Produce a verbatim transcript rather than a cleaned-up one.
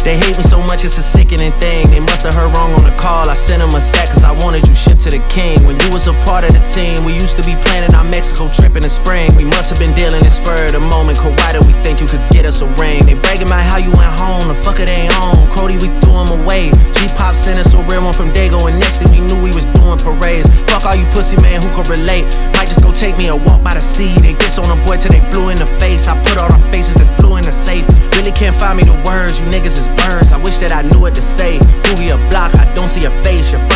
They hate me so much, it's a sickening thing. They must have heard wrong on the call. I sent them a sack cause I wanted you shipped to the king. When you was a part of the team, we used to be planning our Mexico trip in the spring. We must have been dealing in spur of the moment. Cause why did we think you could get us a ring? They bragging about how you went home, the fuck it ain't on. Crody, we threw him away. G-Pop sent us a real one from Dago, and next thing we knew we was doing parades. Fuck all you pussy man who could relate. Might just go take me a walk by the sea. They diss on a boy till they blue in the face. I put all them faces that's blue in the safe. Really can't find me the words, you niggas is birds. I wish that I knew what to say. Movie a block, I don't see a face. Your